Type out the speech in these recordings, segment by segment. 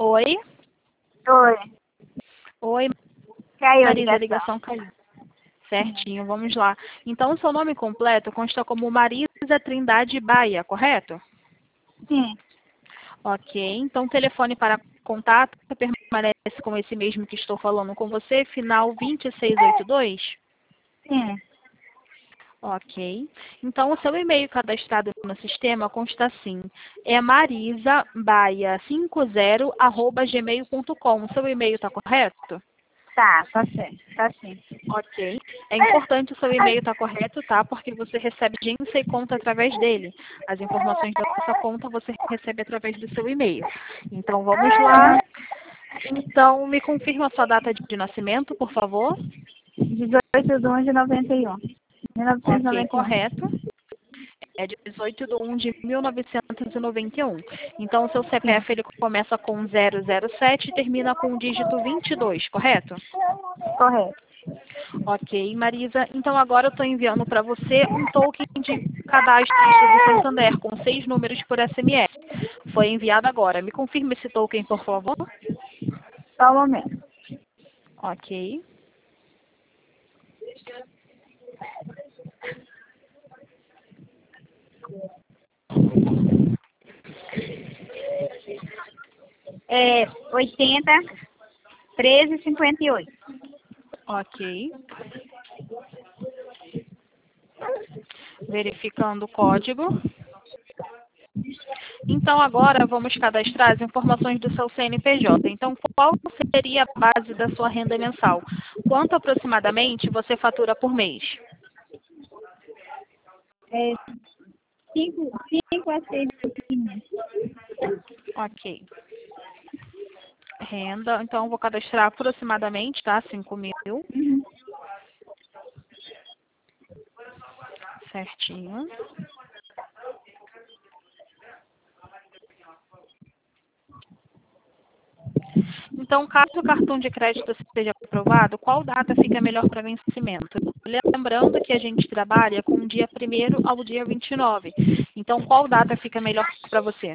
Oi? Oi. Oi, Caiu a Marisa, a ligação. ligação caiu. Certinho, vamos lá. Então, o seu nome completo consta como Marisa Trindade Baia, correto? Sim. Ok, então o telefone para contato permanece com esse mesmo que estou falando com você, final 2682? Sim. Ok. Então, o seu e-mail cadastrado no sistema consta assim, é marisabaia50@gmail.com. O seu e-mail está correto? Tá certo. Tá sim. Ok. É importante o seu e-mail estar correto, tá? Porque você recebe agência e conta através dele. As informações da sua conta você recebe através do seu e-mail. Então, vamos lá. Então, me confirma a sua data de nascimento, por favor. 18/1/91. Ok, 1991. correto. É 18/1/1991. Então, o seu Sim. CPF ele começa com 007 e termina com o dígito 22, correto? Correto. Ok, Marisa. Então, agora eu estou enviando para você um token de cadastro do Santander com 6 números por SMS. Foi enviado agora. Me confirme esse token, por favor. Só um momento. Ok. É 80 13 58. Ok. Verificando o código. Então, agora vamos cadastrar as informações do seu CNPJ. Então, qual seria a base da sua renda mensal? Quanto aproximadamente você fatura por mês? É 5 a 6 mil. Ok. Renda, então vou cadastrar aproximadamente, tá? 5.000. Uhum. Certinho. Então, caso o cartão de crédito seja aprovado, qual data fica melhor para vencimento? Lembrando que a gente trabalha com o dia 1º ao dia 29. Então, qual data fica melhor para você?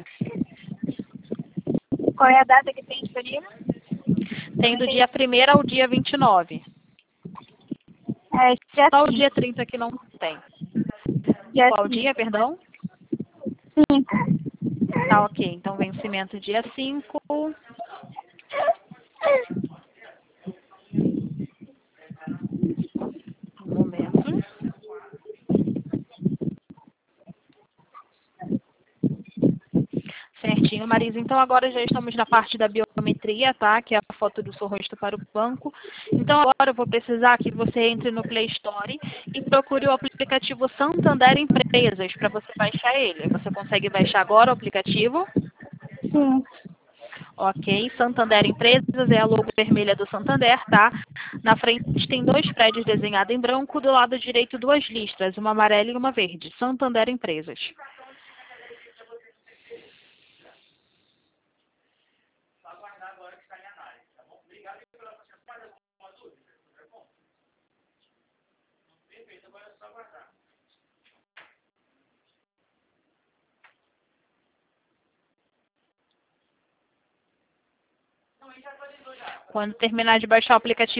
Qual é a data que tem disponível? Tem do dia 1º ao dia 29. É dia Só o 5. dia 30 que não tem. Dia Qual 5. dia, perdão? 5. Tá ok. Então, vencimento dia 5. Um momento. Certinho, Marisa. Então, agora já estamos na parte da biometria, tá? Que é a foto do seu rosto para o banco. Então, agora eu vou precisar que você entre no Play Store e procure o aplicativo Santander Empresas para você baixar ele. Você consegue baixar agora o aplicativo? Sim. Ok. Santander Empresas é a logo vermelha do Santander, tá? Na frente tem 2 prédios desenhados em branco, do lado direito 2 listras, uma amarela e uma verde. Santander Empresas. Quando terminar de baixar o aplicativo,